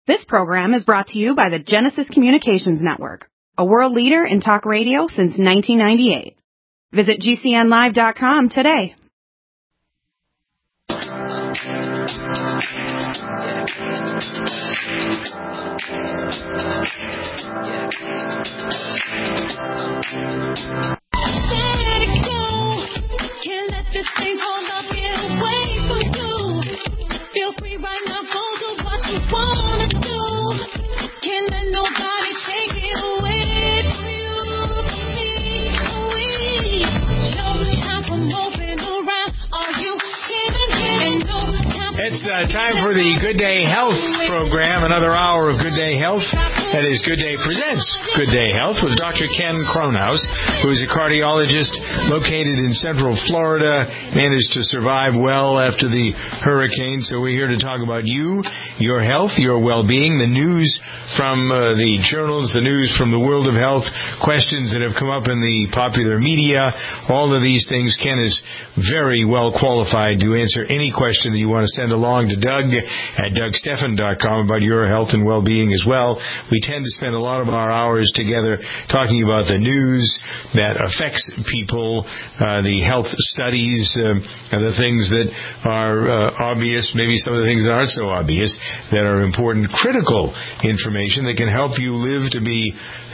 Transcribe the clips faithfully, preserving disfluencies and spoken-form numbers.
This program is brought to you by the Genesis Communications Network, a world leader in talk radio since nineteen ninety-eight. Visit G C N live dot com today. Can't let this thing hold up, get away from you. Feel free right now, go do what you wanna do. Can't let nobody take it away from you, from me, from we. No time for moving around. Are you kidding? Ain't no time. It's uh, time for the Good Day Health program, another hour of Good Day Health. That is Good Day Presents Good Day Health with Doctor Ken Kronhaus, who is a cardiologist located in Central Florida, managed to survive well after the hurricane. So we're here to talk about you, your health, your well-being, the news from uh, the journals, the news from the world of health, questions that have come up in the popular media, all of these things. Ken is very well qualified to answer any question that you want to send along to Doug at Doug Stephan dot com about your health and well-being as well. We tend to spend a lot of our hours together talking about the news that affects people, uh, the health studies, uh, the things that are uh, obvious, maybe some of the things that aren't so obvious, that are important, critical information that can help you live to be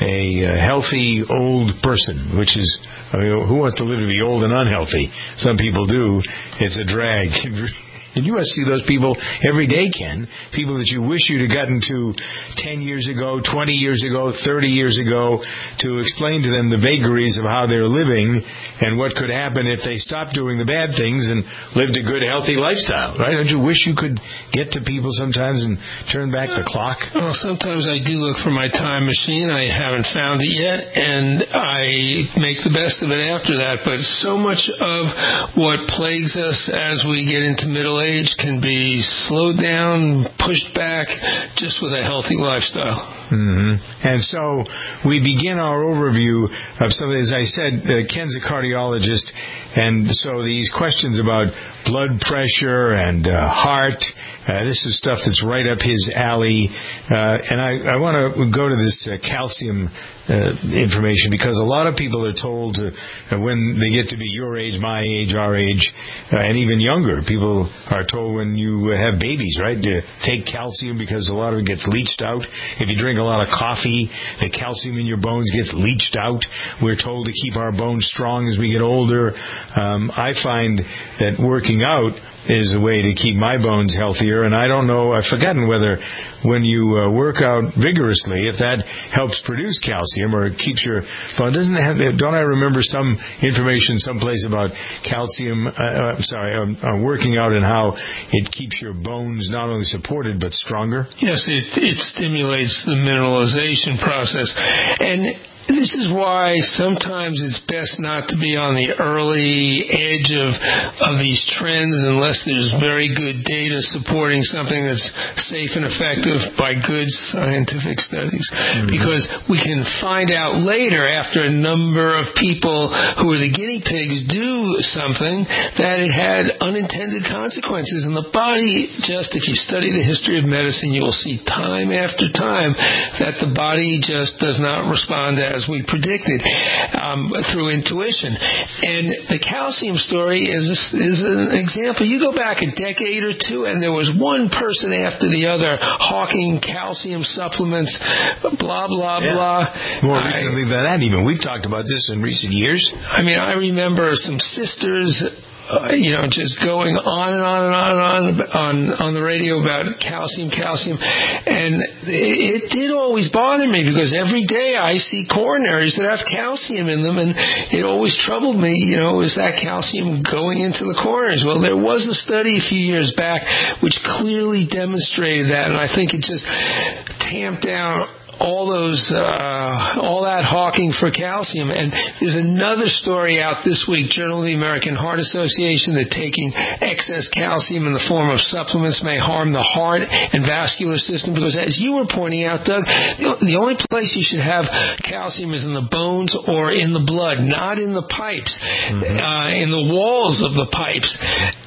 a uh, healthy old person, which is, I mean, who wants to live to be old and unhealthy? Some people do. It's a drag. And you must see those people every day, Ken. People that you wish you'd have gotten to ten years ago, twenty years ago, thirty years ago, to explain to them the vagaries of how they're living and what could happen if they stopped doing the bad things and lived a good, healthy lifestyle, right? Don't you wish you could get to people sometimes and turn back the clock? Well, sometimes I do look for my time machine. I haven't found it yet, and I make the best of it after that. But so much of what plagues us as we get into middle age can be slowed down, pushed back, just with a healthy lifestyle. Mm-hmm. And so we begin our overview of something. As I said, uh, Ken's a cardiologist, and so these questions about blood pressure and uh, heart, uh, this is stuff that's right up his alley. Uh, and I, I want to go to this uh, calcium Uh, information, because a lot of people are told to, uh, when they get to be your age, my age, our age, uh, and even younger, people are told when you uh, have babies, right, to take calcium because a lot of it gets leached out. If you drink a lot of coffee, the calcium in your bones gets leached out. We're told to keep our bones strong as we get older. Um, I find that working out is a way to keep my bones healthier, and I don't know, I've forgotten whether when you uh, work out vigorously, if that helps produce calcium or keeps your bone. Doesn't it have, don't I remember some information someplace about calcium, uh, I'm sorry, um, uh, working out and how it keeps your bones not only supported but stronger? Yes, it, it stimulates the mineralization process. And this is why sometimes it's best not to be on the early edge of of these trends unless there's very good data supporting something that's safe and effective by good scientific studies. Mm-hmm. Because we can find out later, after a number of people who are the guinea pigs do something, that it had unintended consequences. And the body, just if you study the history of medicine, you will see time after time that the body just does not respond as as we predicted, um, through intuition. And the calcium story is is an example. You go back a decade or two, and there was one person after the other hawking calcium supplements, blah, blah, yeah. blah. More recently I, than that, even. We've talked about this in recent years. I mean, I remember some sisters... Uh, you know, just going on and on and on and on on, on the radio about calcium, calcium. And it, it did always bother me because every day I see coronaries that have calcium in them, and it always troubled me, you know, is that calcium going into the coronaries? Well, there was a study a few years back which clearly demonstrated that, and I think it just tamped down all those, uh, all that hawking for calcium. And there's another story out this week, Journal of the American Heart Association, that taking excess calcium in the form of supplements may harm the heart and vascular system, because as you were pointing out, Doug, the only place you should have calcium is in the bones or in the blood, not in the pipes, mm-hmm. uh, in the walls of the pipes.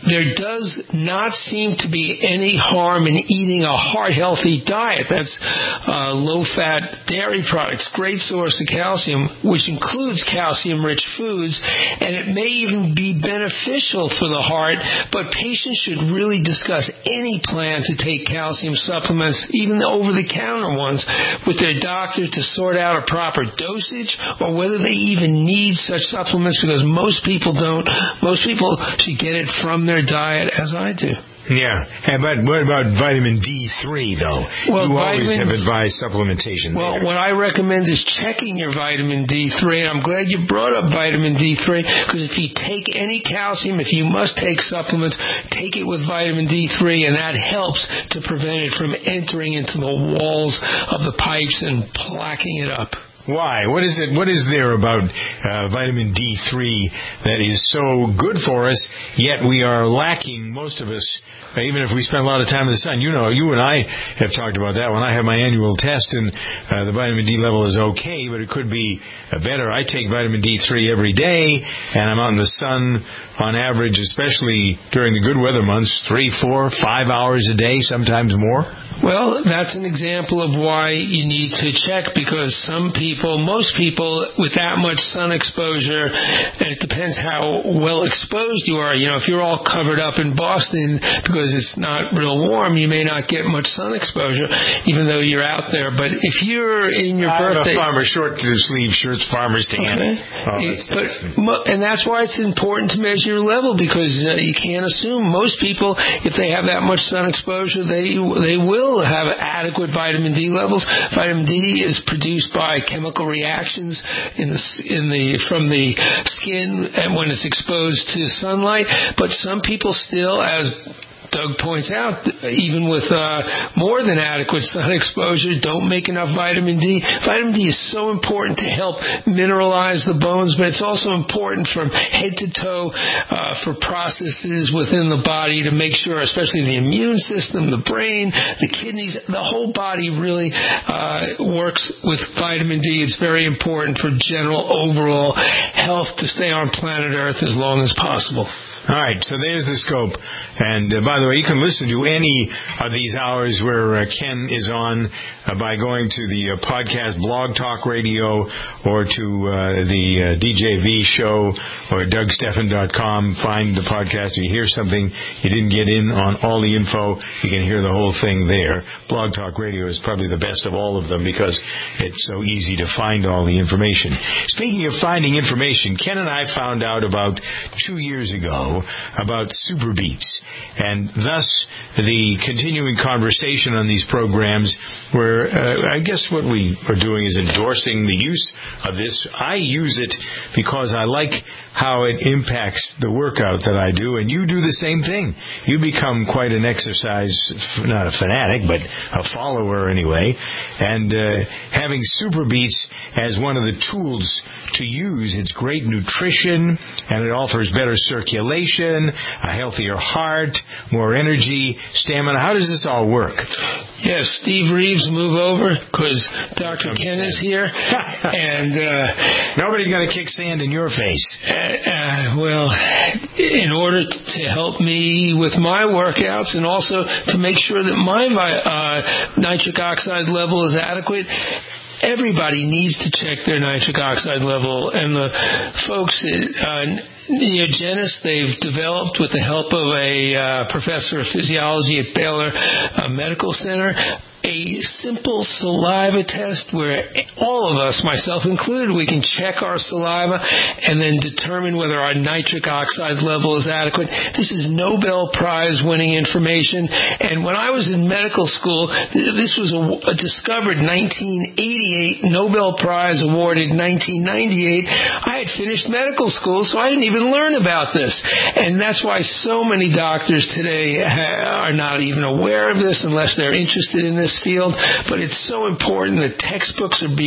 there does not seem to be any harm in eating a heart-healthy diet. That's uh, low-fat dairy products, great source of calcium, which includes calcium-rich foods, and it may even be beneficial for the heart, but patients should really discuss any plan to take calcium supplements, even the over-the-counter ones, with their doctor to sort out a proper dosage or whether they even need such supplements, because most people don't. Most people should get it from their diet, as I do. Yeah, but what about vitamin D three, though? Well, you always vitamin, have advised supplementation Well, there. what I recommend is checking your vitamin D three, and I'm glad you brought up vitamin D three, because if you take any calcium, if you must take supplements, take it with vitamin D three, and that helps to prevent it from entering into the walls of the pipes and placking it up. Why? What is it? What is there about uh, vitamin D three that is so good for us, yet we are lacking, most of us, even if we spend a lot of time in the sun? You know, you and I have talked about that. When I have my annual test and uh, the vitamin D level is okay, but it could be uh, better. I take vitamin D three every day, and I'm out in the sun on average, especially during the good weather months, three, four, five hours a day, sometimes more. Well, that's an example of why you need to check, because some people, most people with that much sun exposure, and it depends how well exposed you are. You know, if you're all covered up in Boston because it's not real warm, you may not get much sun exposure, even though you're out there. But if you're in your I birthday... have a farmer short sleeve shirts, farmer's tan. Okay. Oh, that's but, and that's why it's important to measure your level, because uh, you can't assume most people, if they have that much sun exposure, they they will have adequate vitamin D levels. Vitamin D is produced by chemical reactions in the in the from the skin and when it's exposed to sunlight. But some people still, as Doug points out, even with uh, more than adequate sun exposure, don't make enough vitamin D. Vitamin D is so important to help mineralize the bones, but it's also important from head to toe uh, for processes within the body to make sure, especially the immune system, the brain, the kidneys, the whole body really uh, works with vitamin D. It's very important for general overall health to stay on planet Earth as long as possible. All right, so there's the scope. And uh, by the way, you can listen to any of these hours where uh, Ken is on uh, by going to the uh, podcast Blog Talk Radio or to uh, the uh, D J V show or Doug Stephan dot com. Find the podcast. If you hear something you didn't get in on all the info, you can hear the whole thing there. Blog Talk Radio is probably the best of all of them because it's so easy to find all the information. Speaking of finding information, Ken and I found out about two years ago about Super Beets, and thus the continuing conversation on these programs where uh, I guess what we are doing is endorsing the use of this. I use it because I like how it impacts the workout that I do, and you do the same thing. You become quite an exercise, not a fanatic, but a follower anyway, and uh, having Super Beets as one of the tools to use. It's great nutrition, and it offers better circulation, a healthier heart, more energy, stamina. How does this all work? Yes, Steve Reeves, move over, because Doctor Ken is here, and uh, nobody's going to kick sand in your face. Uh, uh, well, in order to help me with my workouts and also to make sure that my uh, nitric oxide level is adequate, everybody needs to check their nitric oxide level. And the folks at uh, Neogenis, they've developed, with the help of a uh, professor of physiology at Baylor uh, Medical Center, a simple saliva test where all of us, myself included, we can check our saliva and then determine whether our nitric oxide level is adequate. This is Nobel Prize winning information. And when I was in medical school, this was a, a discovered nineteen eighty-eight, Nobel Prize awarded nineteen ninety-eight. I had finished medical school, so I didn't even learn about this. And that's why so many doctors today ha- are not even aware of this unless they're interested in this field. But it's so important that textbooks are being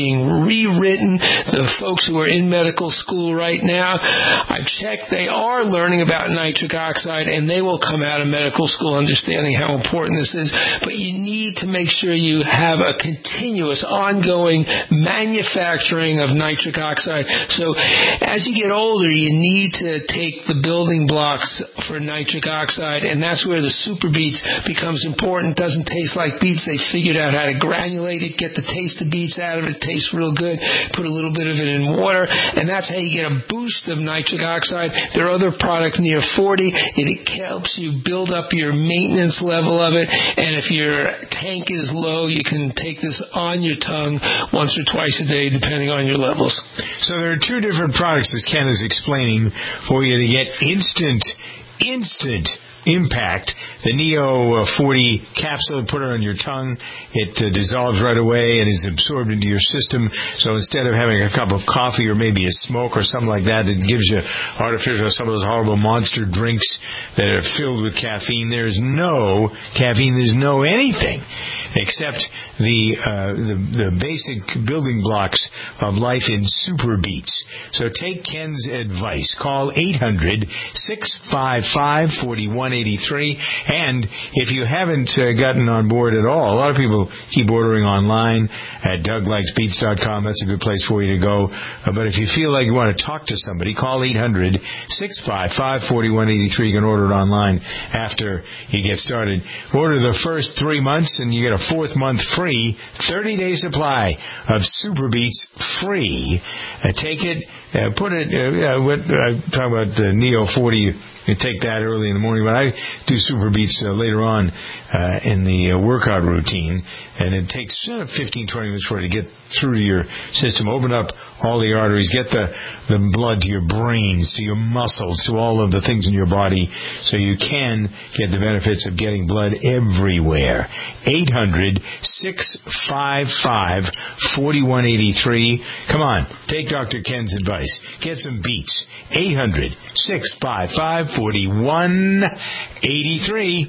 being rewritten. The folks who are in medical school right now, I've checked, they are learning about nitric oxide, and they will come out of medical school understanding how important this is. But you need to make sure you have a continuous, ongoing manufacturing of nitric oxide. So as you get older, you need to take the building blocks for nitric oxide, and that's where the Super Beets becomes important. It doesn't taste like beets. They figured out how to granulate it, get the taste of beets out of it. It tastes real good. Put a little bit of it in water, and that's how you get a boost of nitric oxide. There are other products near forty. It helps you build up your maintenance level of it, and if your tank is low, you can take this on your tongue once or twice a day, depending on your levels. So there are two different products, as Ken is explaining, for you to get instant, instant impact. The Neo forty capsule, put it on your tongue. It uh, dissolves right away and is absorbed into your system. So instead of having a cup of coffee or maybe a smoke or something like that, it gives you artificial, some of those horrible monster drinks that are filled with caffeine. There's no caffeine. There's no anything except the, uh, the the basic building blocks of life in Super Beets. So take Ken's advice. Call eight hundred, six five five, four one eight three. And if you haven't uh, gotten on board at all, a lot of people keep ordering online at Doug Likes Beets dot com. That's a good place for you to go. Uh, but if you feel like you want to talk to somebody, call eight hundred, six five five, four one eight three. You can order it online after you get started. Order the first three months and you get a fourth month free, thirty-day supply of Super Beets free. Uh, take it, uh, put it, uh, uh, what, uh, talk about the Neo forty. You take that early in the morning, but I do Super Beets uh, later on uh, in the uh, workout routine, and it takes uh, fifteen, twenty minutes for it to get through to your system, open up all the arteries, get the, the blood to your brains, to your muscles, to all of the things in your body, so you can get the benefits of getting blood everywhere. eight hundred, six five five, four one eight three. Come on, take Doctor Ken's advice. Get some beets. eight hundred, six five five, four one eight three.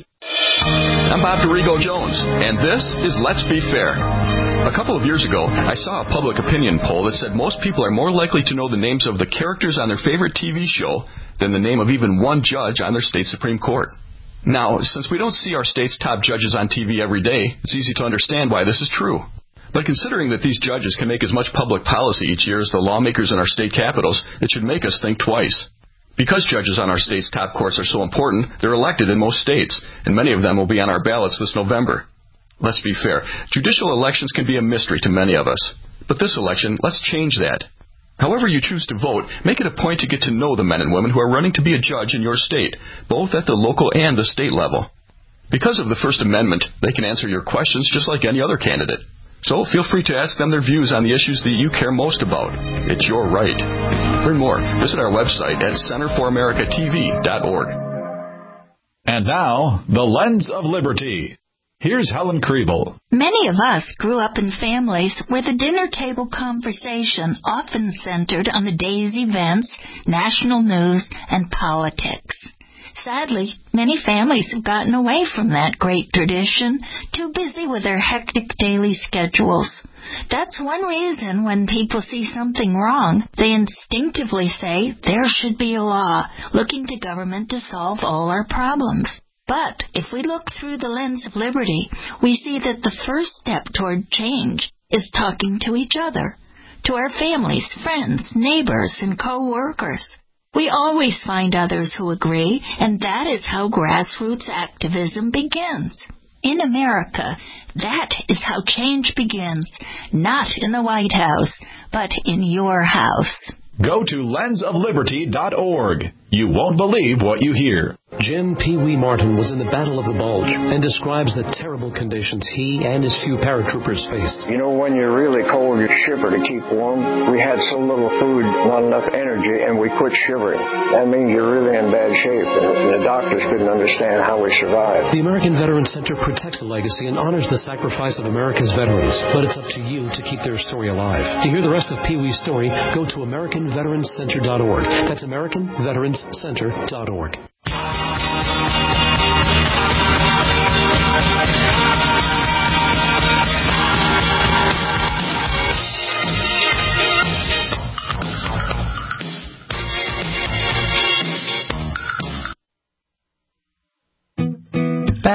I'm Bob Dorigo Jones, and this is Let's Be Fair. A couple of years ago, I saw a public opinion poll that said most people are more likely to know the names of the characters on their favorite T V show than the name of even one judge on their state Supreme Court. Now, since we don't see our state's top judges on T V every day, it's easy to understand why this is true. But considering that these judges can make as much public policy each year as the lawmakers in our state capitals, it should make us think twice. Because judges on our state's top courts are so important, they're elected in most states, and many of them will be on our ballots this November. Let's be fair. Judicial elections can be a mystery to many of us. But this election, let's change that. However you choose to vote, make it a point to get to know the men and women who are running to be a judge in your state, both at the local and the state level. Because of the First Amendment, they can answer your questions just like any other candidate. So feel free to ask them their views on the issues that you care most about. It's your right. Learn more. Visit our website at center for america t v dot org. And now, The Lens of Liberty. Here's Helen Kriebel. Many of us grew up in families where the dinner table conversation often centered on the day's events, national news, and politics. Sadly, many families have gotten away from that great tradition, too busy with their hectic daily schedules. That's one reason when people see something wrong, they instinctively say there should be a law, looking to government to solve all our problems. But if we look through the lens of liberty, we see that the first step toward change is talking to each other, to our families, friends, neighbors, and co-workers. We always find others who agree, and that is how grassroots activism begins. In America, that is how change begins, not in the White House, but in your house. Go to lens of liberty dot org. You won't believe what you hear. Jim Pee Wee Martin was in the Battle of the Bulge and describes the terrible conditions he and his few paratroopers faced. You know, when you're really cold, you shiver to keep warm. We had so little food, not enough energy, and we quit shivering. That means you're really in bad shape, and the doctors couldn't understand how we survived. The American Veterans Center protects the legacy and honors the sacrifice of America's veterans, but it's up to you to keep their story alive. To hear the rest of Pee Wee's story, go to american veterans center dot org. That's american veterans center dot org.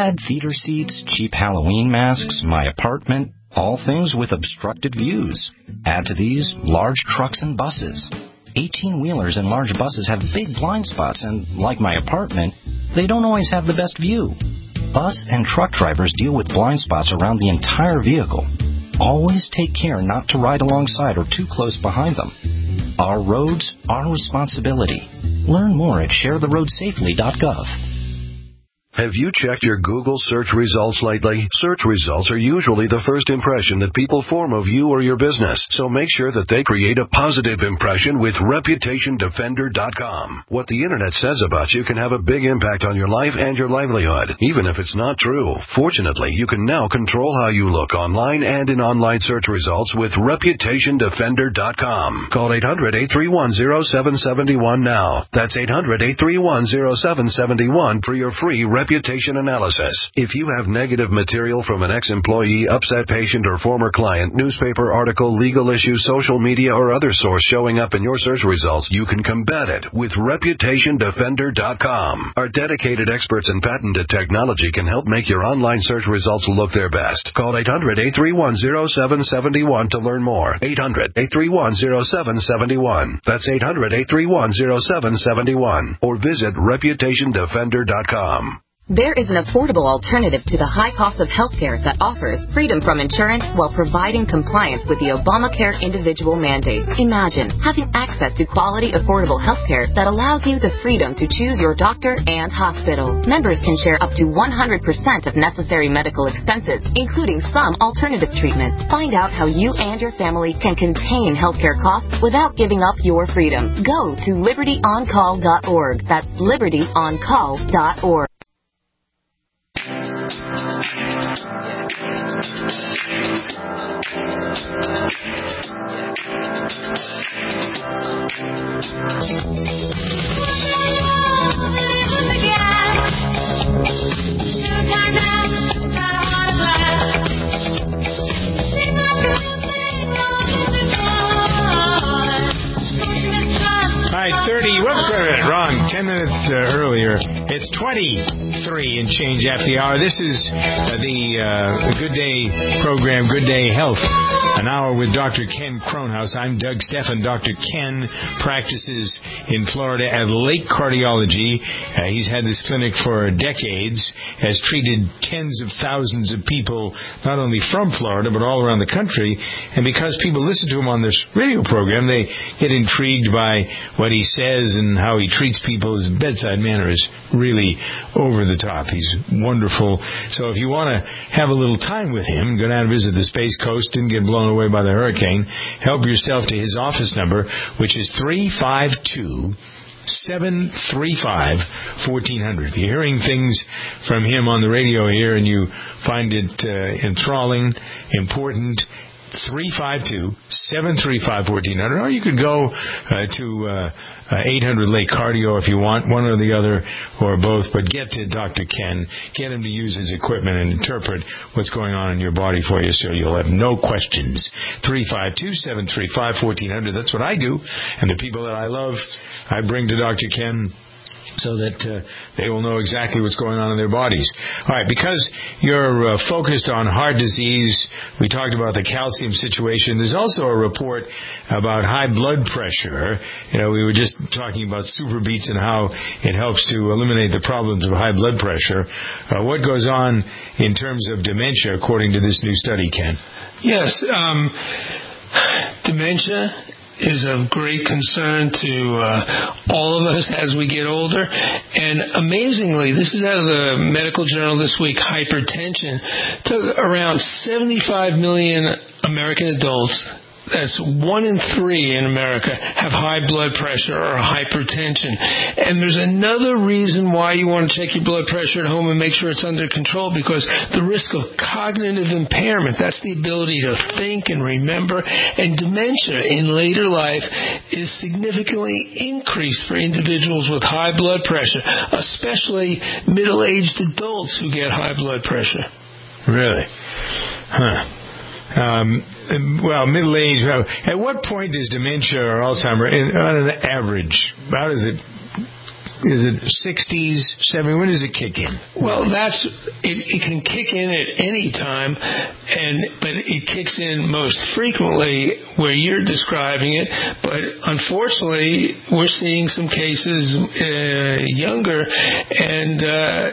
bad theater seats, cheap Halloween masks, my apartment, all things with obstructed views. Add to these large trucks and buses. eighteen-wheelers and large buses have big blind spots, and like my apartment, they don't always have the best view. Bus and truck drivers deal with blind spots around the entire vehicle. Always take care not to ride alongside or too close behind them. Our roads, our responsibility. Learn more at share the road safely dot gov. Have you checked your Google search results lately? Search results are usually the first impression that people form of you or your business, so make sure that they create a positive impression with reputation defender dot com. What the internet says about you can have a big impact on your life and your livelihood, even if it's not true. Fortunately, you can now control how you look online and in online search results with reputation defender dot com. Call eight hundred, eight three one, zero seven seven one now. That's eight hundred, eight three one, zero seven seven one for your free reputation analysis. If you have negative material from an ex-employee, upset patient, or former client, newspaper article, legal issue, social media, or other source showing up in your search results, you can combat it with reputation defender dot com. Our dedicated experts in patented technology can help make your online search results look their best. Call eight hundred, eight three one, zero seven seven one to learn more. eight hundred, eight three one, zero seven seven one. That's eight hundred, eight three one, zero seven seven one. Or visit reputation defender dot com. There is an affordable alternative to the high cost of healthcare that offers freedom from insurance while providing compliance with the Obamacare individual mandate. Imagine having access to quality, affordable healthcare that allows you the freedom to choose your doctor and hospital. Members can share up to one hundred percent of necessary medical expenses, including some alternative treatments. Find out how you and your family can contain healthcare costs without giving up your freedom. Go to liberty on call dot org. That's liberty on call dot org. All right, thirty, whoops, wrong, ten minutes uh, earlier. It's twenty-three and change after the hour. This is uh, the uh, Good Day program, Good Day Health. An hour with Doctor Ken Kronhaus. I'm Doug Steffen. Doctor Ken practices in Florida at Lake Cardiology. Uh, he's had this clinic for decades, has treated tens of thousands of people, not only from Florida, but all around the country. And because people listen to him on this radio program, they get intrigued by what he says and how he treats people. His bedside manner is really over the top. He's wonderful. So if you want to have a little time with him, go down and visit the Space Coast and get blown away by the hurricane, help yourself to his office number, which is three five two, seven three five, one four zero zero. If you're hearing things from him on the radio here and you find it uh, enthralling, important, three five two, seven three five, one four zero zero. Or you could go uh, to uh, uh, eight hundred Lake Cardio if you want, one or the other, or both. But get to Doctor Ken. Get him to use his equipment and interpret what's going on in your body for you so you'll have no questions. three five two, seven three five, one four zero zero. That's what I do. And the people that I love, I bring to Doctor Ken, so that uh, they will know exactly what's going on in their bodies. All right, because you're uh, focused on heart disease, we talked about the calcium situation. There's also a report about high blood pressure. You know, we were just talking about Super Beets and how it helps to eliminate the problems of high blood pressure. Uh, what goes on in terms of dementia, according to this new study, Ken? Yes, um, dementia is of great concern to uh, all of us as we get older. And amazingly, this is out of the medical journal this week, hypertension. Took around seventy-five million American adults, that's one in three in America, have high blood pressure or hypertension. And there's another reason why you want to check your blood pressure at home and make sure it's under control, because the risk of cognitive impairment, that's the ability to think and remember, and dementia in later life is significantly increased for individuals with high blood pressure, especially middle-aged adults who get high blood pressure. Really? Huh. Um, well, middle age. At what point does dementia or Alzheimer, on an average, how does it is it sixties, seventies? When does it kick in? Well, that's it, it can kick in at any time, and but it kicks in most frequently where you're describing it. But unfortunately, we're seeing some cases uh, younger, and uh,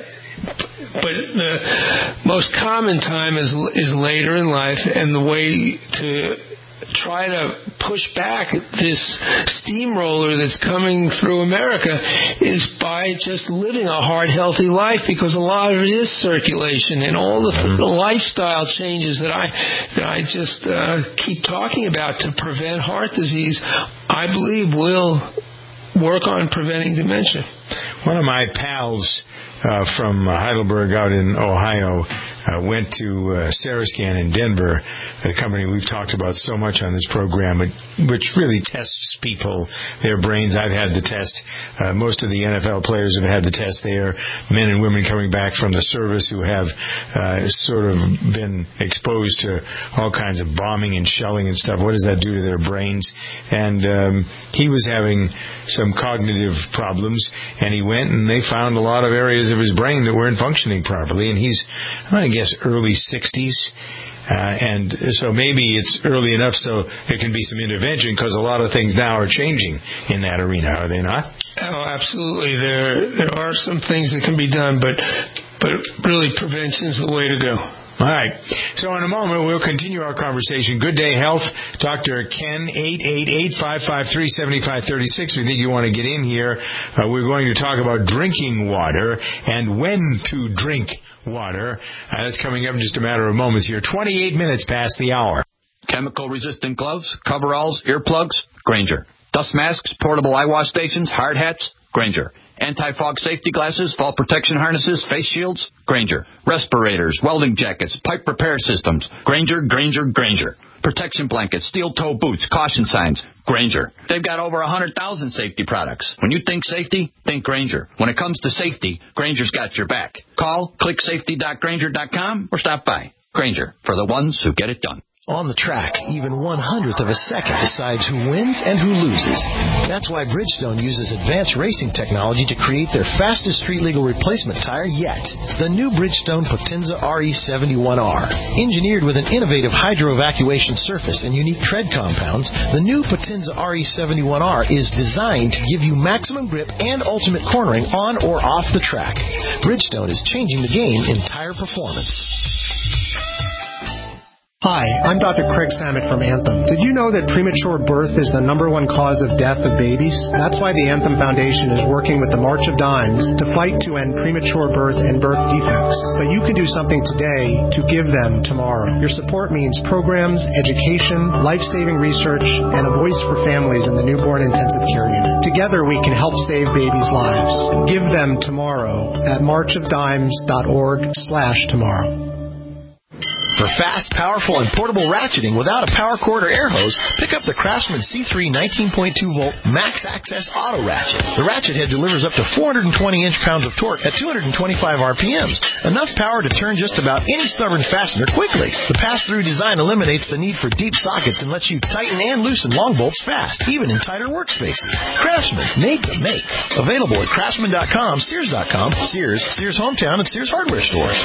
but the most common time is is later in life, and the way to try to push back this steamroller that's coming through America is by just living a hard, healthy life, because a lot of it is circulation, and all the, the lifestyle changes that I that I just uh, keep talking about to prevent heart disease, I believe will work on preventing dementia. One of my pals uh, from Heidelberg out in Ohio Uh, went to uh, Sarascan in Denver, a company we've talked about so much on this program, which really tests people, their brains. I've had the test. Uh, most of the N F L players have had the test. They are men and women coming back from the service who have uh, sort of been exposed to all kinds of bombing and shelling and stuff. What does that do to their brains? And um, he was having some cognitive problems, and he went and they found a lot of areas of his brain that weren't functioning properly, and he's, I'm going to guess, early sixties. Uh, and so maybe it's early enough so there can be some intervention, because a lot of things now are changing in that arena, are they not? Oh, absolutely. There there are some things that can be done, but but really prevention is the way to go. All right. So in a moment, we'll continue our conversation. Good Day Health, Doctor Ken, eight eight eight, five five three, seven five three six. We think you want to get in here. Uh, we're going to talk about drinking water and when to drink water. Uh, that's coming up in just a matter of moments here. twenty-eight minutes past the hour. Chemical-resistant gloves, coveralls, earplugs, Grainger. Dust masks, portable eye wash stations, hard hats, Grainger. Anti-fog safety glasses, fall protection harnesses, face shields, Grainger. Respirators, welding jackets, pipe repair systems, Grainger, Grainger, Grainger. Protection blankets, steel-toe boots, caution signs, Grainger. They've got over one hundred thousand safety products. When you think safety, think Grainger. When it comes to safety, Grainger's got your back. Call, click safety dot grainger dot com, or stop by. Grainger, for the ones who get it done. On the track, even one hundredth of a second decides who wins and who loses. That's why Bridgestone uses advanced racing technology to create their fastest street-legal replacement tire yet. The new Bridgestone Potenza R E seventy-one R. Engineered with an innovative hydro-evacuation surface and unique tread compounds, the new Potenza R E seventy-one R is designed to give you maximum grip and ultimate cornering on or off the track. Bridgestone is changing the game in tire performance. Hi, I'm Doctor Craig Samet from Anthem. Did you know that premature birth is the number one cause of death of babies? That's why the Anthem Foundation is working with the March of Dimes to fight to end premature birth and birth defects. But you can do something today to give them tomorrow. Your support means programs, education, life-saving research, and a voice for families in the newborn intensive care unit. Together we can help save babies' lives. Give them tomorrow at march of dimes dot org slash tomorrow. For fast, powerful, and portable ratcheting without a power cord or air hose, pick up the Craftsman C three nineteen point two volt Max Access Auto Ratchet. The ratchet head delivers up to four hundred twenty inch-pounds of torque at two hundred twenty-five R P Ms, enough power to turn just about any stubborn fastener quickly. The pass-through design eliminates the need for deep sockets and lets you tighten and loosen long bolts fast, even in tighter workspaces. Craftsman, made to make. Available at craftsman dot com, sears dot com, Sears, Sears Hometown, and Sears Hardware stores.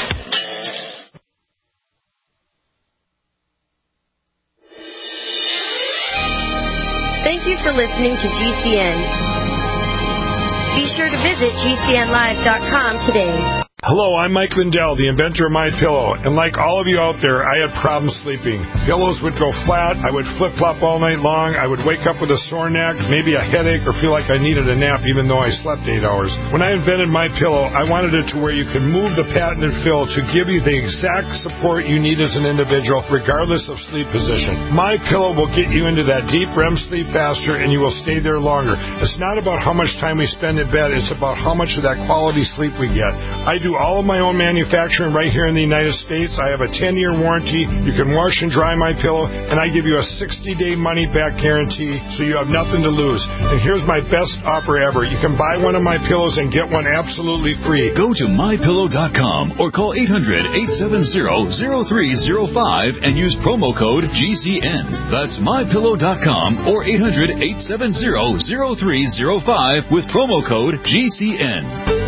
Thank you for listening to G C N. Be sure to visit G C N live dot com today. Hello, I'm Mike Lindell, the inventor of MyPillow, and like all of you out there, I had problems sleeping. Pillows would go flat, I would flip-flop all night long, I would wake up with a sore neck, maybe a headache, or feel like I needed a nap even though I slept eight hours. When I invented MyPillow, I wanted it to where you could move the patented fill to give you the exact support you need as an individual, regardless of sleep position. MyPillow will get you into that deep R E M sleep faster, and you will stay there longer. It's not about how much time we spend in bed, it's about how much of that quality sleep we get. I do do all of my own manufacturing right here in the United States. I have a ten-year warranty. You can wash and dry my pillow, and I give you a sixty-day money-back guarantee, so you have nothing to lose. And here's my best offer ever. You can buy one of my pillows and get one absolutely free. Go to my pillow dot com or call eight hundred, eight seven zero, zero three zero five and use promo code G C N. That's my pillow dot com or eight hundred, eight seven zero, zero three zero five with promo code G C N.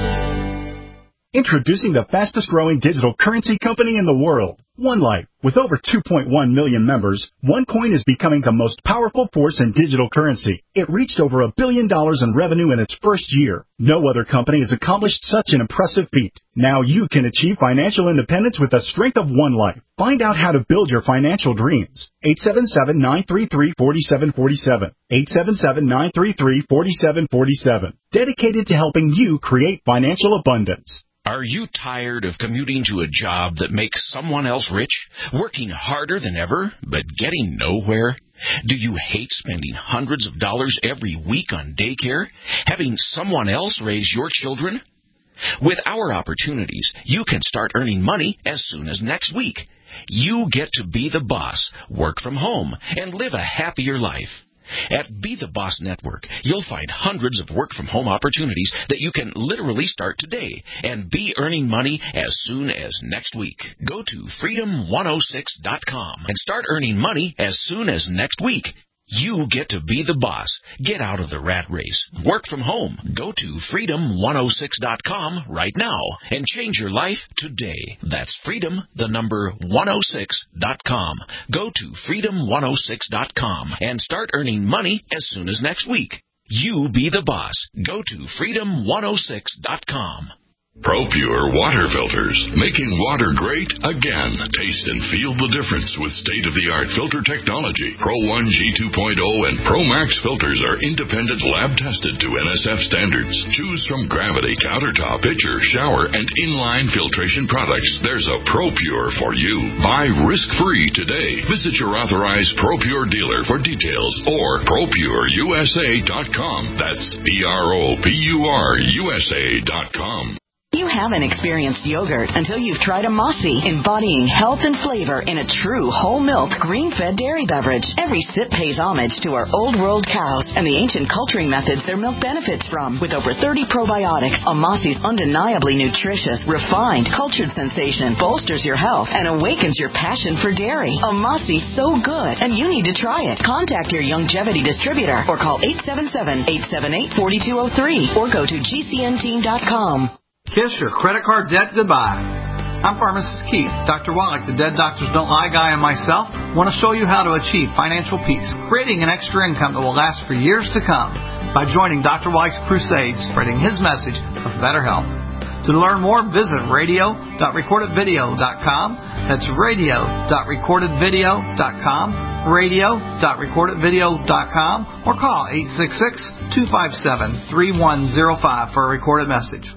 Introducing the fastest growing digital currency company in the world, OneLife. With over two point one million members, OneCoin is becoming the most powerful force in digital currency. It reached over a billion dollars in revenue in its first year. No other company has accomplished such an impressive feat. Now you can achieve financial independence with the strength of OneLife. Find out how to build your financial dreams. eight seven seven, nine three three, four seven four seven. eight seven seven, nine three three, four seven four seven. Dedicated to helping you create financial abundance. Are you tired of commuting to a job that makes someone else rich, working harder than ever, but getting nowhere? Do you hate spending hundreds of dollars every week on daycare, having someone else raise your children? With our opportunities, you can start earning money as soon as next week. You get to be the boss, work from home, and live a happier life. At Be the Boss Network, you'll find hundreds of work-from-home opportunities that you can literally start today and be earning money as soon as next week. Go to freedom one oh six dot com and start earning money as soon as next week. You get to be the boss. Get out of the rat race. Work from home. Go to freedom one oh six dot com right now and change your life today. That's freedom, the number one oh six dot com. Go to freedom one oh six dot com and start earning money as soon as next week. You be the boss. Go to freedom one oh six dot com. ProPure water filters, making water great again. Taste and feel the difference with state-of-the-art filter technology. Pro one G two point oh and Pro Max filters are independent lab-tested to N S F standards. Choose from Gravity, Countertop, Pitcher, Shower, and Inline filtration products. There's a ProPure for you. Buy risk-free today. Visit your authorized ProPure dealer for details or pro pure U S A dot com. That's P R O P U R U S A dot com. You haven't experienced yogurt until you've tried a Mossy, embodying health and flavor in a true whole milk, green-fed dairy beverage. Every sip pays homage to our old world cows and the ancient culturing methods their milk benefits from. With over thirty probiotics, a Mossy's undeniably nutritious, refined, cultured sensation bolsters your health and awakens your passion for dairy. A Mossy's so good, and you need to try it. Contact your Youngevity distributor or call eight seven seven, eight seven eight, four two zero three or go to G C N team dot com. Kiss your credit card debt goodbye. I'm Pharmacist Keith. Doctor Wallach, the Dead Doctors Don't Lie guy, and myself want to show you how to achieve financial peace, creating an extra income that will last for years to come by joining Doctor Wallach's crusade, spreading his message of better health. To learn more, visit radio dot recorded video dot com. That's radio dot recorded video dot com, radio dot recorded video dot com, or call eight six six, two five seven, three one zero five for a recorded message.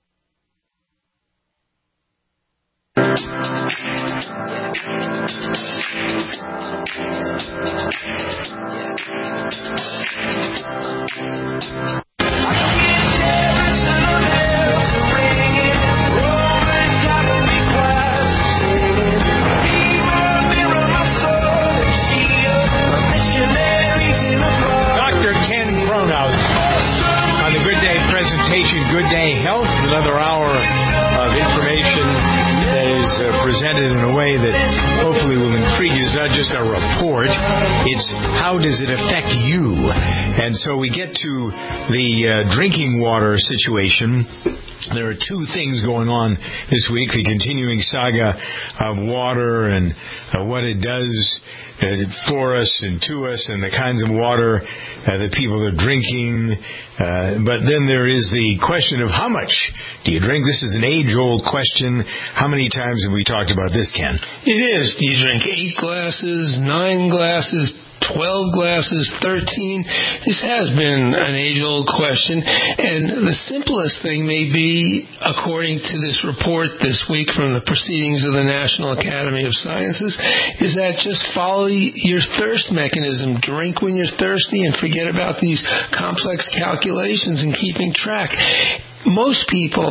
Doctor Ken Kronos on the Good Day presentation, Good Day Health, another hour of information that is uh, presented in a way that hopefully will intrigue you. It's not just a report, it's how does it affect you. And so we get to the uh, drinking water situation. There are two things going on this week, the continuing saga of water and uh, what it does uh, for us and to us and the kinds of water uh, that people are drinking. Uh, but then there is the question of how much do you drink? This is an age-old question. How many times have we talked about this, Ken? It is. Do you drink eight glasses, nine glasses, twelve glasses, thirteen? This has been an age-old question, and the simplest thing may be, according to this report this week from the Proceedings of the National Academy of Sciences, is that just follow your thirst mechanism. Drink when you're thirsty and forget about these complex calculations and keeping track. Most people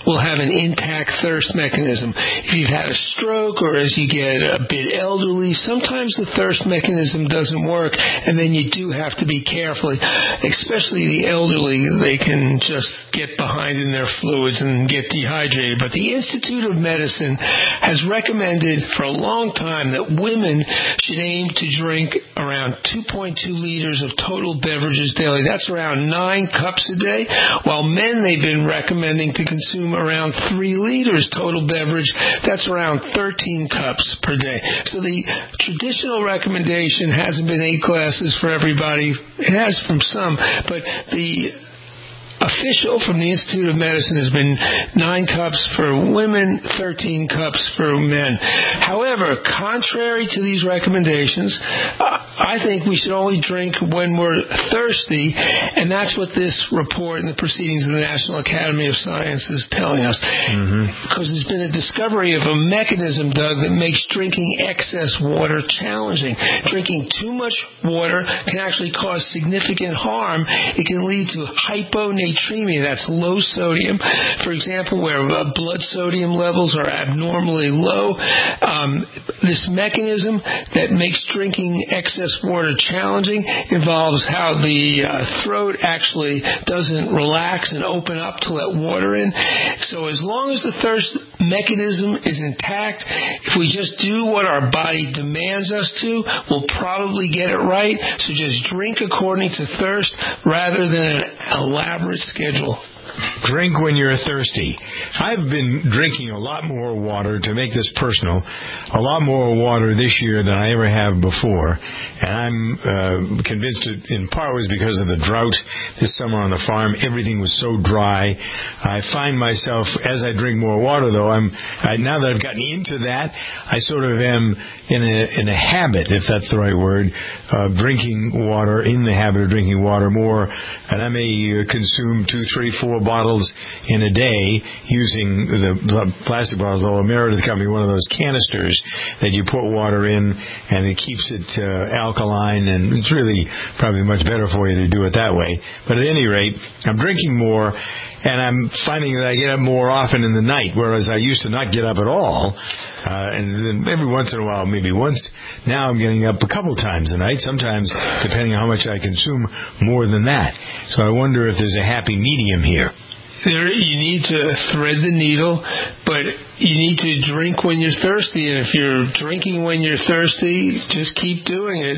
will have an intact thirst mechanism. If you've had a stroke or as you get a bit elderly, sometimes the thirst mechanism doesn't work, and then you do have to be careful. Especially the elderly, they can just get behind in their fluids and get dehydrated. But the Institute of Medicine has recommended for a long time that women should aim to drink around two point two liters of total beverages daily. That's around nine cups a day, while men they've been recommending to consume around three liters total beverage. That's around thirteen cups per day. So the traditional recommendation hasn't been eight glasses for everybody. It has from some, but the official from the Institute of Medicine has been nine cups for women, thirteen cups for men. However, contrary to these recommendations, uh, I think we should only drink when we're thirsty, and that's what this report and the proceedings of the National Academy of Science is telling us. Mm-hmm. Because there's been a discovery of a mechanism, Doug, that makes drinking excess water challenging. Drinking too much water can actually cause significant harm. It can lead to hyponatremia, that's low sodium. For example, where blood sodium levels are abnormally low. Um, this mechanism that makes drinking excess water challenging involves how the uh, throat actually doesn't relax and open up to let water in. So as long as the thirst mechanism is intact, if we just do what our body demands us to, we'll probably get it right. So just drink according to thirst rather than an elaborate schedule. Drink when you're thirsty. I've been drinking a lot more water, to make this personal, a lot more water this year than I ever have before. And I'm uh, convinced it in part was because of the drought this summer on the farm. Everything was so dry. I find myself, as I drink more water, though, I'm I, now that I've gotten into that, I sort of am in a, in a habit, if that's the right word, of drinking water, in the habit of drinking water more. And I may uh, consume two, three, four bottles in a day using the plastic bottles, although Meredith got me one of those canisters that you put water in and it keeps it uh, alkaline, and it's really probably much better for you to do it that way. But at any rate, I'm drinking more, and I'm finding that I get up more often in the night, whereas I used to not get up at all. Uh, and then every once in a while, maybe once. Now I'm getting up a couple times a night, sometimes, depending on how much I consume, more than that. So I wonder if there's a happy medium here. There, you need to thread the needle, but you need to drink when you're thirsty. And if you're drinking when you're thirsty, just keep doing it.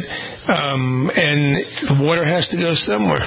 Um, and the water has to go somewhere.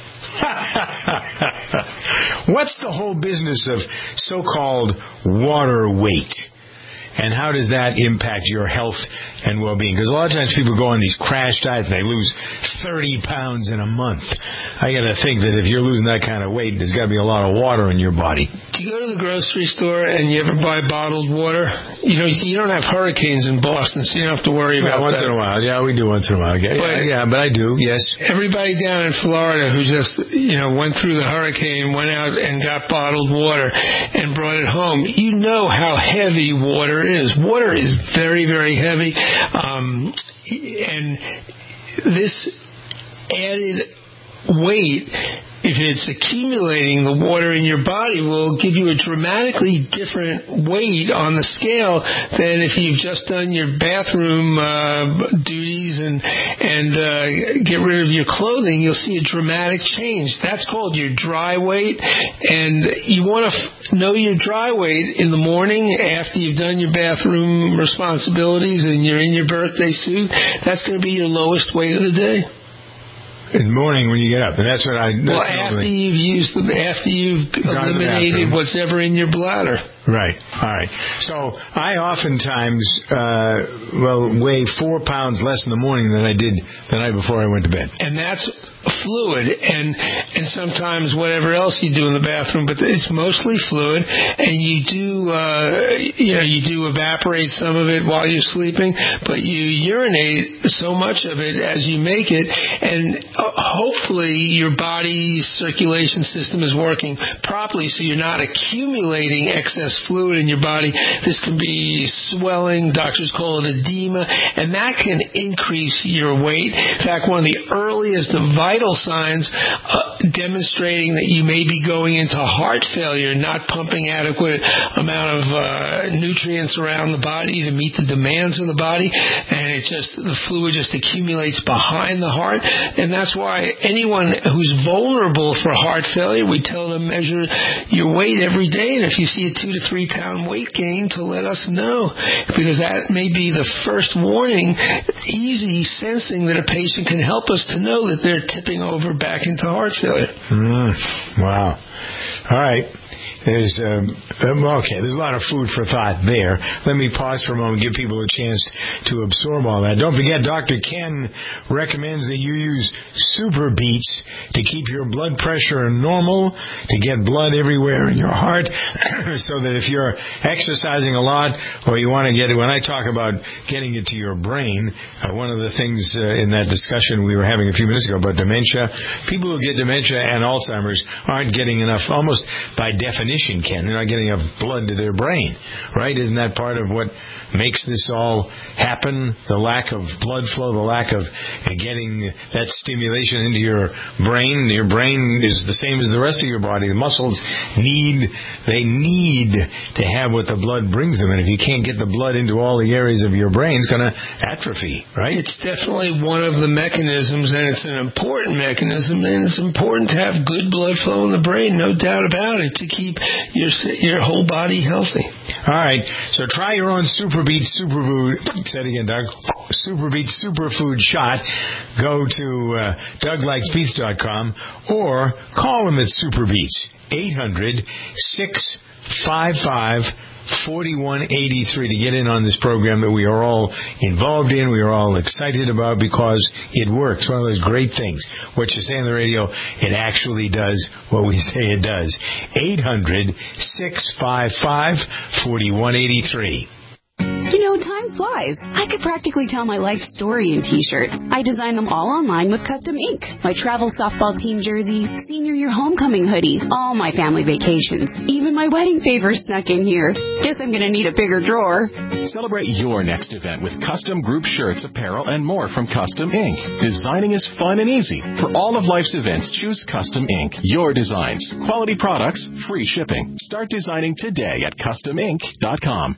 What's the whole business of so-called water weight? And how does that impact your health and well-being? Because a lot of times people go on these crash diets and they lose thirty pounds in a month. I got to think that if you're losing that kind of weight, there's got to be a lot of water in your body. Do you go to the grocery store and you ever buy bottled water? You know, you don't have hurricanes in Boston, so you don't have to worry about well, once that. Once in a while. Yeah, we do once in a while. Yeah, but, yeah, but I do, yes. Everybody down in Florida who just, you know, went through the hurricane, went out and got bottled water and brought it home, you know how heavy water is. Water is very, very heavy. Um, and this added weight, if it's accumulating, the water in your body will give you a dramatically different weight on the scale than if you've just done your bathroom uh, duties and and uh, get rid of your clothing. You'll see a dramatic change. That's called your dry weight, and you want to f- know your dry weight in the morning after you've done your bathroom responsibilities and you're in your birthday suit. That's going to be your lowest weight of the day. In the morning when you get up, and that's what I. That's well, after normally. you've used them, after you've eliminated what's ever in your bladder. Right. All right. So I oftentimes, uh, well, weigh four pounds less in the morning than I did the night before I went to bed. And that's fluid, and and sometimes whatever else you do in the bathroom, but it's mostly fluid. And you do, uh, you know, you do evaporate some of it while you're sleeping, but you urinate so much of it as you make it, and hopefully your body's circulation system is working properly, so you're not accumulating excess fluid in your body. This can be swelling. Doctors call it edema, and that can increase your weight. In fact, one of the earliest vital signs uh, demonstrating that you may be going into heart failure, not pumping adequate amount of uh, nutrients around the body to meet the demands of the body, and it just the fluid just accumulates behind the heart. And that's why anyone who's vulnerable for heart failure, we tell them measure your weight every day, and if you see a two to three pound weight gain, to let us know, because that may be the first warning, easy sensing that a patient can help us to know that they're tipping over back into heart failure. Mm, wow. All right. There's um, okay. There's a lot of food for thought there. Let me pause for a moment, give people a chance to absorb all that. Don't forget, Doctor Ken recommends that you use Super Beets to keep your blood pressure normal, to get blood everywhere in your heart, so that if you're exercising a lot, or you want to get it. When I talk about getting it to your brain, uh, one of the things uh, in that discussion we were having a few minutes ago about dementia, people who get dementia and Alzheimer's aren't getting enough, almost by definition, Ken. They're not getting enough blood to their brain, right? Isn't that part of what makes this all happen? The lack of blood flow, the lack of getting that stimulation into your brain. Your brain is the same as the rest of your body. The muscles need, they need to have what the blood brings them. And if you can't get the blood into all the areas of your brain, it's going to atrophy, right? It's definitely one of the mechanisms, and it's an important mechanism, and it's important to have good blood flow in the brain, no doubt about it, to keep your your whole body healthy. All right, so try your own Super Beets Superfood. Say it again, Doug. Super Beets Superfood shot. Go to uh, Doug Likes Beets dot com or call them at Super Beets, eight hundred, six five five, forty-one eighty-three to get in on this program that we are all involved in, we are all excited about, because it works. One of those great things. What you say on the radio, it actually does what we say it does. eight hundred, six five five, forty-one eighty-three. You know, time flies. I could practically tell my life story in T-shirts. I design them all online with Custom Ink. My travel softball team jersey, senior year homecoming hoodies, all my family vacations. Even my wedding favors snuck in here. Guess I'm going to need a bigger drawer. Celebrate your next event with custom group shirts, apparel, and more from Custom Ink. Designing is fun and easy. For all of life's events, choose Custom Ink. Your designs, quality products, free shipping. Start designing today at custom ink dot com.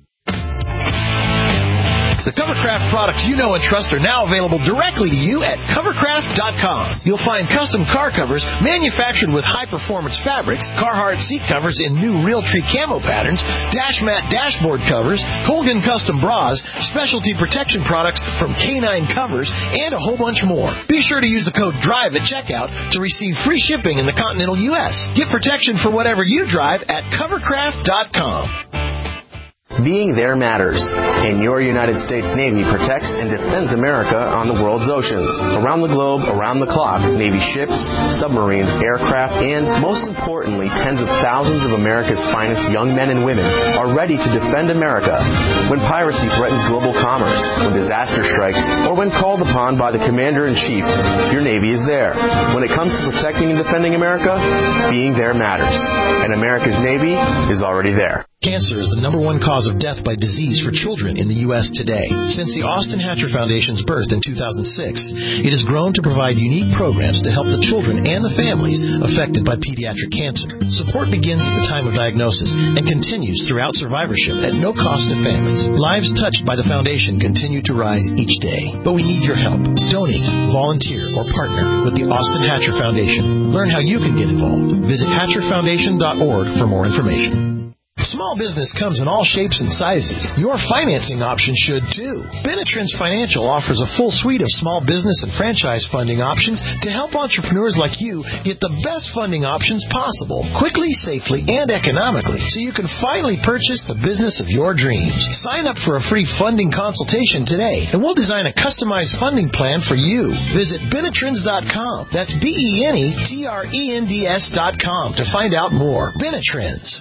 The Covercraft products you know and trust are now available directly to you at covercraft dot com. You'll find custom car covers manufactured with high-performance fabrics, Carhartt seat covers in new Realtree camo patterns, Dash Mat dashboard covers, Colgan custom bras, specialty protection products from K nine Covers, and a whole bunch more. Be sure to use the code DRIVE at checkout to receive free shipping in the continental U S. Get protection for whatever you drive at covercraft dot com. Being there matters, and your United States Navy protects and defends America on the world's oceans. Around the globe, around the clock, Navy ships, submarines, aircraft, and, most importantly, tens of thousands of America's finest young men and women are ready to defend America when piracy threatens global commerce, when disaster strikes, or when called upon by the Commander-in-Chief. Your Navy is there. When it comes to protecting and defending America, being there matters, and America's Navy is already there. Cancer is the number one cause of death by disease for children in the U S today. Since the Austin Hatcher Foundation's birth in two thousand six, it has grown to provide unique programs to help the children and the families affected by pediatric cancer. Support begins at the time of diagnosis and continues throughout survivorship at no cost to families. Lives touched by the foundation continue to rise each day. But we need your help. Donate, volunteer, or partner with the Austin Hatcher Foundation. Learn how you can get involved. Visit hatcher foundation dot org for more information. Small business comes in all shapes and sizes. Your financing option should too. Benetrends Financial offers a full suite of small business and franchise funding options to help entrepreneurs like you get the best funding options possible, quickly, safely, and economically, so you can finally purchase the business of your dreams. Sign up for a free funding consultation today, and we'll design a customized funding plan for you. Visit Benetrends dot com. That's B E N E T R E N D S dot com to find out more. Benetrends.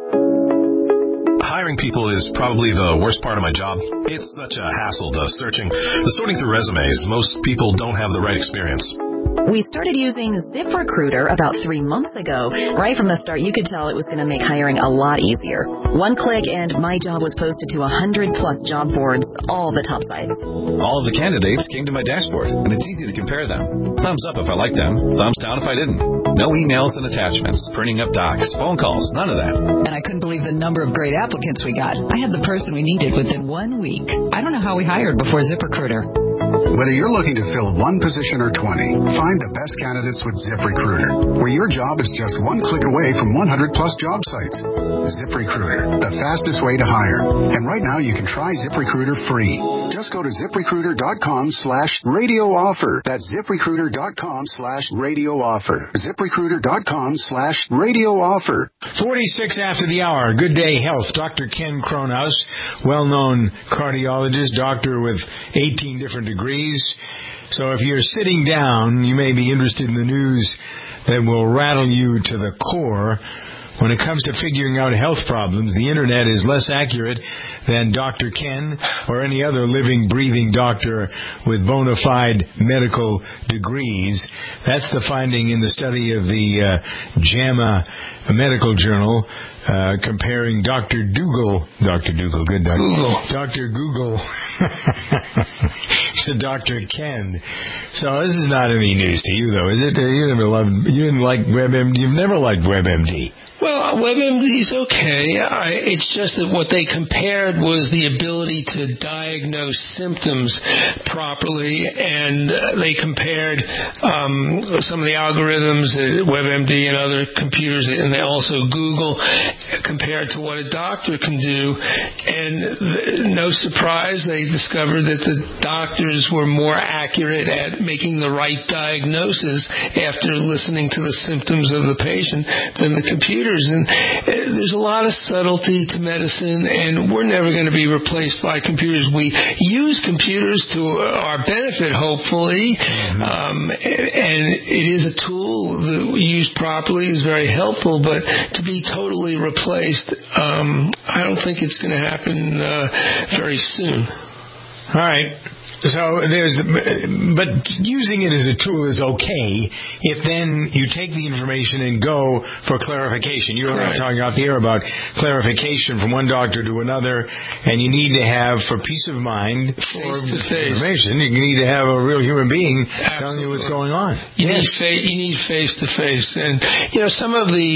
Hiring people is probably the worst part of my job. It's such a hassle, the searching, the sorting through resumes. Most people don't have the right experience. We started using ZipRecruiter about three months ago. Right from the start, you could tell it was going to make hiring a lot easier. One click and my job was posted to one hundred plus job boards, all the top sites. All of the candidates came to my dashboard, and it's easy to compare them. Thumbs up if I liked them, thumbs down if I didn't. No emails and attachments, printing up docs, phone calls, none of that. And I couldn't believe the number of great applicants we got. I had the person we needed within one week. I don't know how we hired before ZipRecruiter. Whether you're looking to fill one position or twenty, find the best candidates with ZipRecruiter, where your job is just one click away from one hundred plus job sites. ZipRecruiter, the fastest way to hire. And right now you can try ZipRecruiter free. Just go to ZipRecruiter.com slash radio offer. That's ZipRecruiter.com slash radio offer. ZipRecruiter.com slash radio offer. forty-six after the hour. Good Day Health. Doctor Ken Kronhaus, well-known cardiologist, doctor with eighteen different degrees. So if you're sitting down, you may be interested in the news that will rattle you to the core. When it comes to figuring out health problems, the Internet is less accurate than Doctor Ken or any other living, breathing doctor with bona fide medical degrees. That's the finding in the study of the uh, JAMA Medical Journal, uh, comparing Doctor Dougal, Doctor Dougal, good doctor, Google. Doctor Google to Doctor Ken. So this is not any news to you, though, is it? You never loved, you didn't like WebMD. You've never liked WebMD. Well, WebMD's okay. I, it's just that what they compared was the ability to diagnose symptoms properly, and uh, they compared um, some of the algorithms that WebMD and other computers, and they also Google, compared to what a doctor can do. And th- no surprise, they discovered that the doctors were more accurate at making the right diagnosis after listening to the symptoms of the patient than the computer. And there's a lot of subtlety to medicine, and we're never going to be replaced by computers. We use computers to our benefit, hopefully, mm-hmm. um, and it is a tool that we use properly is very helpful, but to be totally replaced, um, I don't think it's going to happen uh, very soon. All right. So there's, but using it as a tool is okay if then you take the information and go for clarification. You were right. talking off the air about clarification from one doctor to another, and you need to have, for peace of mind, for information, you need to have a real human being Absolutely. telling you what's going on. You yes. need fa- you need face to face, and you know some of the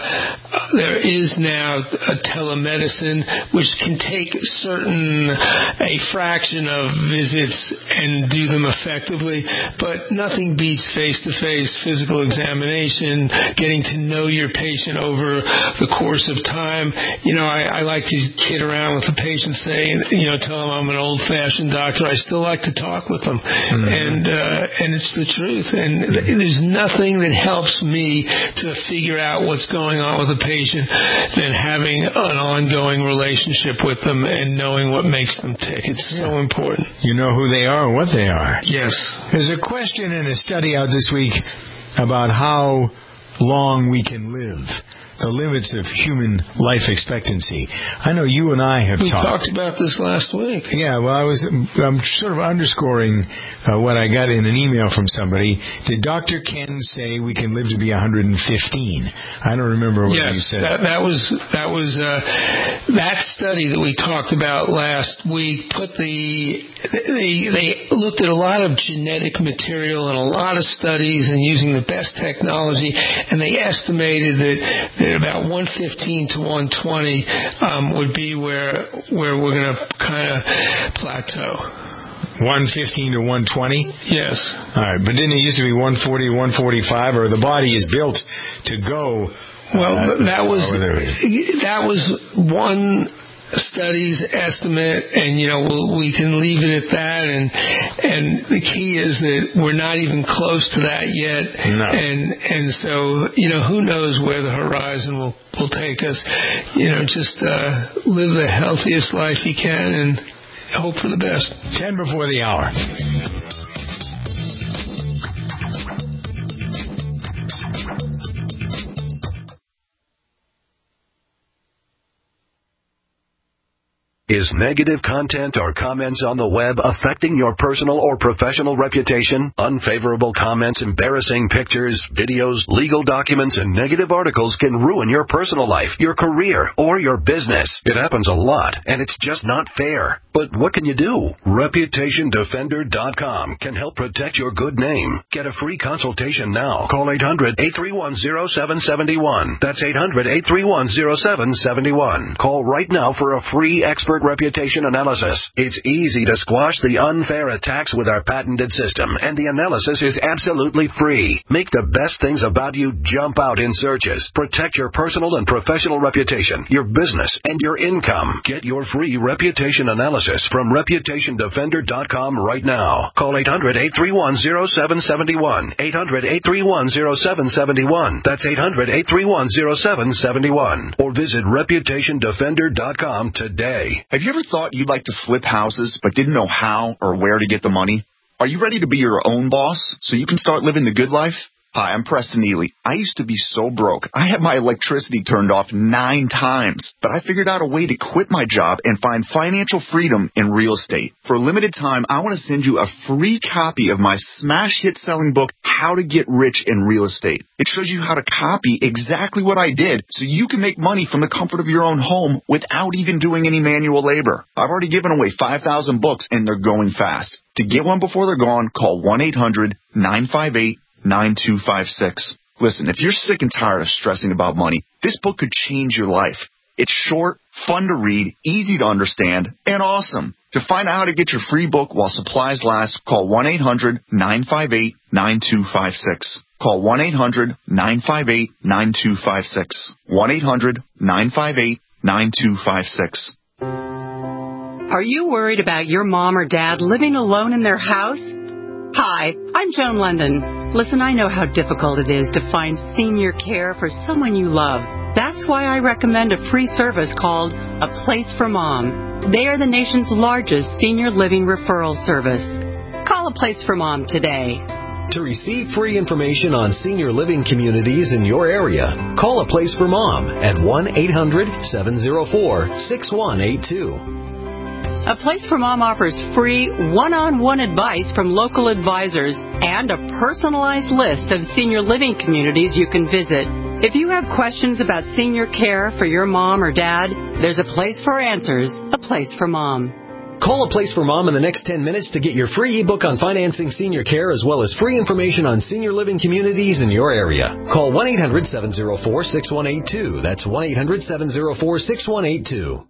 uh, there is now a telemedicine which can take certain a fraction of visits and do them effectively, but nothing beats face-to-face physical examination, getting to know your patient over the course of time. You know, I, I like to kid around with the patient, saying, you know, tell them I'm an old-fashioned doctor. I still like to talk with them, mm-hmm. and uh, and it's the truth. And there's nothing that helps me to figure out what's going on with a patient than having an ongoing relationship with them and knowing what makes them tick. It's yeah. so important. You know who they are and what they are. Yes. There's a question in a study out this week about how long we can live. The limits of human life expectancy. I know you and I have we talked. We talked about this last week. Yeah, well, I was I'm sort of underscoring uh, what I got in an email from somebody. Did Doctor Ken say we can live to be one hundred fifteen? I don't remember what yes, you said. That, that was that was uh, that study that we talked about last week. Put the they they looked at a lot of genetic material and a lot of studies and using the best technology, and they estimated that. that about one fifteen to one twenty um, would be where where we're going to kind of plateau. one fifteen to one twenty? Yes. All right, but didn't it used to be one forty, one forty-five, or the body is built to go? Well, uh, that was that was one study's estimate, and you know we'll, we can leave it at that. And and the key is that we're not even close to that yet. No. And and so you know who knows where the horizon will will take us. You know, just uh, live the healthiest life you can and hope for the best. Ten before the hour. Is negative content or comments on the web affecting your personal or professional reputation? Unfavorable comments, embarrassing pictures, videos, legal documents, and negative articles can ruin your personal life, your career, or your business. It happens a lot, and it's just not fair. But what can you do? Reputation Defender dot com can help protect your good name. Get a free consultation now. Call eight hundred, eight three one, zero seven seven one. That's eight hundred, eight three one, zero seven seven one. Call right now for a free expert reputation analysis. It's easy to squash the unfair attacks with our patented system, and the analysis is absolutely free. Make the best things about you jump out in searches. Protect your personal and professional reputation, your business, and your income. Get your free reputation analysis from Reputation Defender dot com right now. Call eight hundred, eight three one, zero seven seven one. eight hundred, eight three one, zero seven seven one. That's eight hundred, eight three one, zero seven seven one. Or visit Reputation Defender dot com today. Have you ever thought you'd like to flip houses but didn't know how or where to get the money? Are you ready to be your own boss so you can start living the good life? Hi, I'm Preston Ely. I used to be so broke. I had my electricity turned off nine times, but I figured out a way to quit my job and find financial freedom in real estate. For a limited time, I want to send you a free copy of my smash hit selling book, How to Get Rich in Real Estate. It shows you how to copy exactly what I did so you can make money from the comfort of your own home without even doing any manual labor. I've already given away five thousand books and they're going fast. To get one before they're gone, call one eight hundred, nine five eight, nine two five six. Listen, if you're sick and tired of stressing about money, this book could change your life. It's short, fun to read, easy to understand, and awesome. To find out how to get your free book while supplies last, call one eight hundred, nine five eight, nine two five six. Call one eight hundred, nine five eight, nine two five six. one eight hundred, nine five eight, nine two five six. Are you worried about your mom or dad living alone in their house? Hi, I'm Joan London. Listen, I know how difficult it is to find senior care for someone you love. That's why I recommend a free service called A Place for Mom. They are the nation's largest senior living referral service. Call A Place for Mom today. To receive free information on senior living communities in your area, call A Place for Mom at one eight hundred, seven oh four, six one eight two. A Place for Mom offers free one-on-one advice from local advisors and a personalized list of senior living communities you can visit. If you have questions about senior care for your mom or dad, there's a place for answers, A Place for Mom. Call A Place for Mom in the next ten minutes to get your free ebook on financing senior care as well as free information on senior living communities in your area. Call one eight hundred, seven oh four, six one eight two. That's one eight hundred, seven oh four, six one eight two.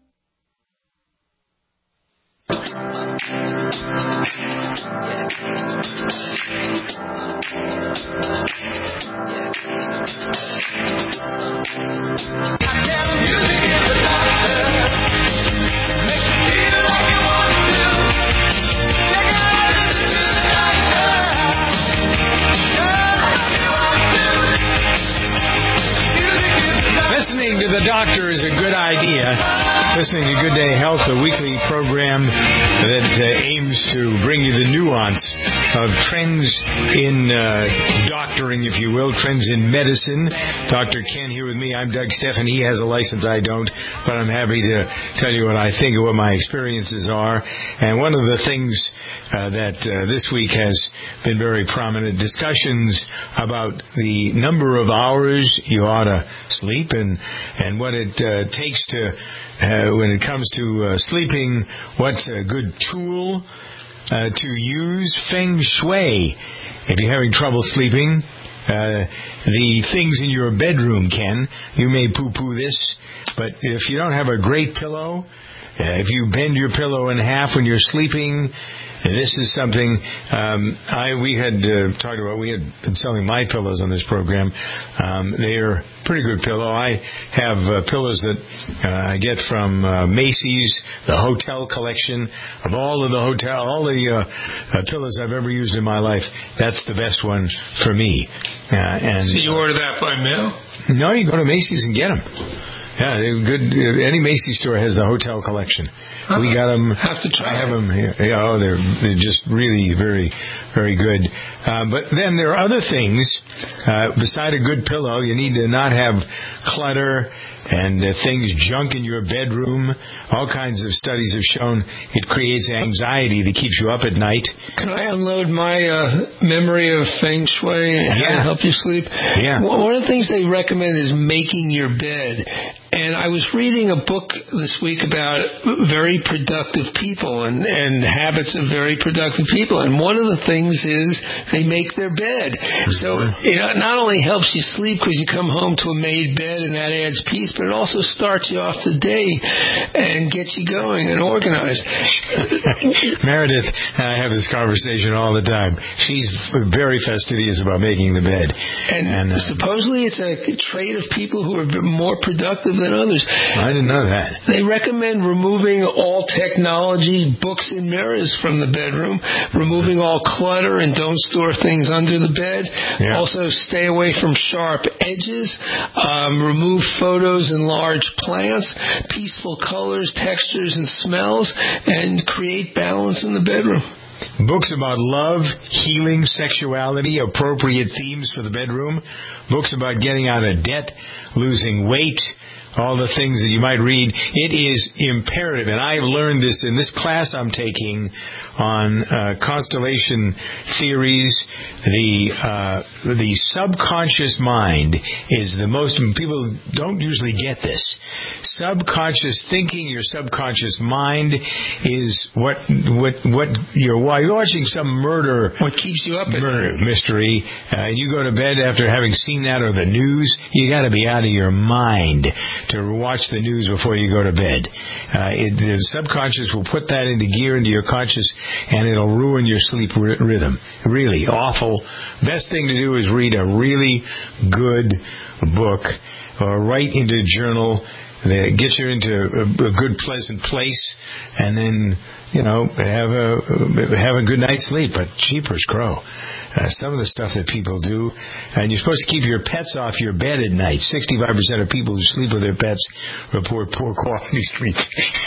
Listening to the doctor is a good idea. Listening to Good Day Health, a weekly program that uh, aims to bring you the nuance of trends in uh, doctoring, if you will, trends in medicine. Doctor Ken here with me. I'm Doug Steffen. He has a license, I don't, but I'm happy to tell you what I think and what my experiences are. And one of the things uh, that uh, this week has been very prominent, discussions about the number of hours you ought to sleep and, and what it uh, takes to Uh, when it comes to uh, sleeping, what's a good tool uh, to use? Feng Shui. If you're having trouble sleeping, uh, the things in your bedroom, Ken, you may poo-poo this, but if you don't have a great pillow, uh, if you bend your pillow in half when you're sleeping, this is something um, I we had uh, talked about. We had been selling my pillows on this program. Um, they are pretty good pillow. I have uh, pillows that uh, I get from uh, Macy's, the hotel collection of all of the hotel, all the uh, uh, pillows I've ever used in my life. That's the best one for me. Uh, and so you order that by mail? No, you go to Macy's and get them. Yeah, they're good. Any Macy's store has the hotel collection. Uh-huh. We got them. Have to try. I have them here. Yeah, oh, they're they're just really very, very good. Uh, but then there are other things. Uh, beside a good pillow, you need to not have clutter and uh, things, junk in your bedroom. All kinds of studies have shown it creates anxiety that keeps you up at night. Can I unload my uh, memory of Feng Shui and how Yeah. to help you sleep? Yeah. One of the things they recommend is making your bed. And I was reading a book this week about very productive people and, and habits of very productive people. And one of the things is they make their bed. So it not only helps you sleep because you come home to a made bed and that adds peace, but it also starts you off the day and gets you going and organized. Meredith and I have this conversation all the time. She's very fastidious about making the bed. And, and uh, supposedly it's a trait of people who are more productive than others. I didn't know that. They recommend removing all technology, books, and mirrors from the bedroom, removing all clutter, and don't store things under the bed. Yeah. Also, stay away from sharp edges, um, remove photos and large plants, peaceful colors, textures, and smells, and create balance in the bedroom. Books about love, healing, sexuality, appropriate themes for the bedroom. Books about getting out of debt, losing weight, all the things that you might read. It is imperative, and I've learned this in this class I'm taking on uh, constellation theories. The uh, the subconscious mind is the most, people don't usually get this. Subconscious thinking, your subconscious mind is what what what you're, while you're watching some murder, what keeps you up at murder mystery, uh, you go to bed after having seen that or the news, you got to be out of your mind to watch the news before you go to bed. Uh, it, the subconscious will put that into gear into your conscious, and it'll ruin your sleep r- rhythm. Really awful. Best thing to do is read a really good book or write into a journal that gets you into a, a good, pleasant place, and then, you know, have a have a good night's sleep. But jeepers crow. Uh, some of the stuff that people do, and you're supposed to keep your pets off your bed at night. sixty-five percent of people who sleep with their pets report poor quality sleep.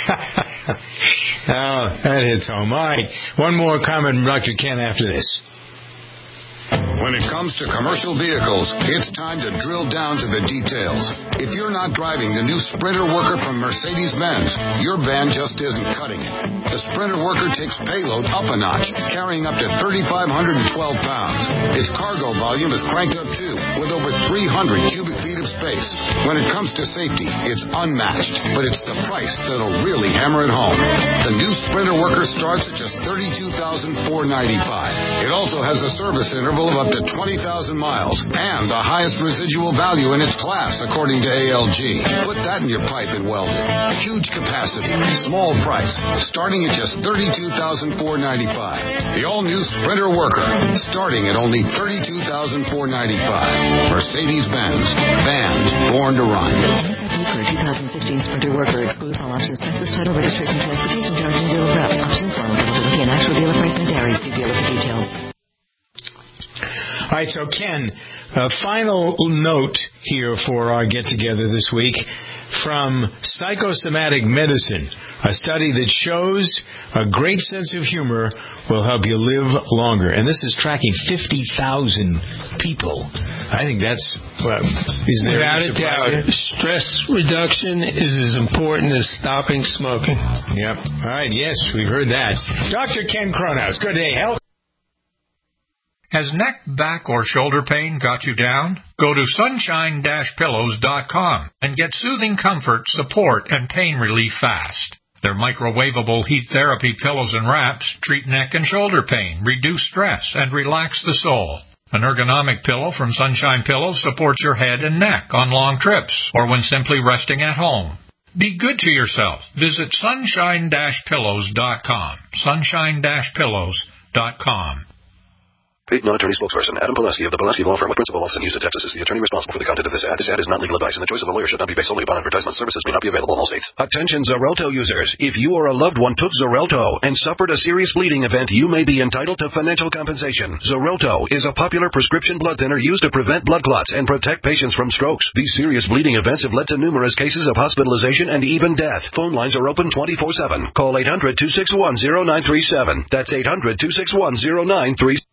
Oh, that hits home. All right, one more comment from Doctor Ken after this. When it comes to commercial vehicles, it's time to drill down to the details. If you're not driving the new Sprinter Worker from Mercedes-Benz, your van just isn't cutting it. The Sprinter Worker takes payload up a notch, carrying up to three thousand five hundred twelve pounds. Its cargo volume is cranked up too, with over three hundred cubic feet of space. When it comes to safety, it's unmatched, but it's the price that'll really hammer it home. The new Sprinter Worker starts at just thirty-two thousand four hundred ninety-five dollars. It also has a service interval of up to twenty thousand miles and the highest residual value in its class, according to A L G. Put that in your pipe and weld it. Huge capacity, small price, starting at just thirty-two thousand four hundred ninety-five dollars. The all-new Sprinter Worker, starting at only thirty-two thousand four hundred ninety-five dollars. Mercedes-Benz, vans born to run. For twenty sixteen Sprinter Worker excludes all options, Texas title, registration, transportation charge, and dealer rep. Options, form, availability, and actual dealer price may vary. See dealer for details. All right, so Ken, a final note here for our get-together this week from Psychosomatic Medicine, a study that shows a great sense of humor will help you live longer. And this is tracking fifty thousand people. I think that's... Well, is there Without a doubt, stress reduction is as important as stopping smoking. Yep. All right, yes, we've heard that. Doctor Ken Cronhaus, Good Day Health. Has neck, back, or shoulder pain got you down? Go to sunshine dash pillows dot com and get soothing comfort, support, and pain relief fast. Their microwavable heat therapy pillows and wraps treat neck and shoulder pain, reduce stress, and relax the soul. An ergonomic pillow from Sunshine Pillows supports your head and neck on long trips or when simply resting at home. Be good to yourself. Visit sunshine dash pillows dot com. sunshine dash pillows dot com. Paid non-attorney spokesperson Adam Pulaski of the Pulaski Law Firm with principal office in Houston, Texas is the attorney responsible for the content of this ad. This ad is not legal advice, and the choice of a lawyer should not be based solely upon advertisement. Services may not be available in all states. Attention Xarelto users. If you or a loved one took Xarelto and suffered a serious bleeding event, you may be entitled to financial compensation. Xarelto is a popular prescription blood thinner used to prevent blood clots and protect patients from strokes. These serious bleeding events have led to numerous cases of hospitalization and even death. Phone lines are open twenty-four seven. Call eight hundred two six one zero nine three seven. That's eight hundred two six one zero nine three seven.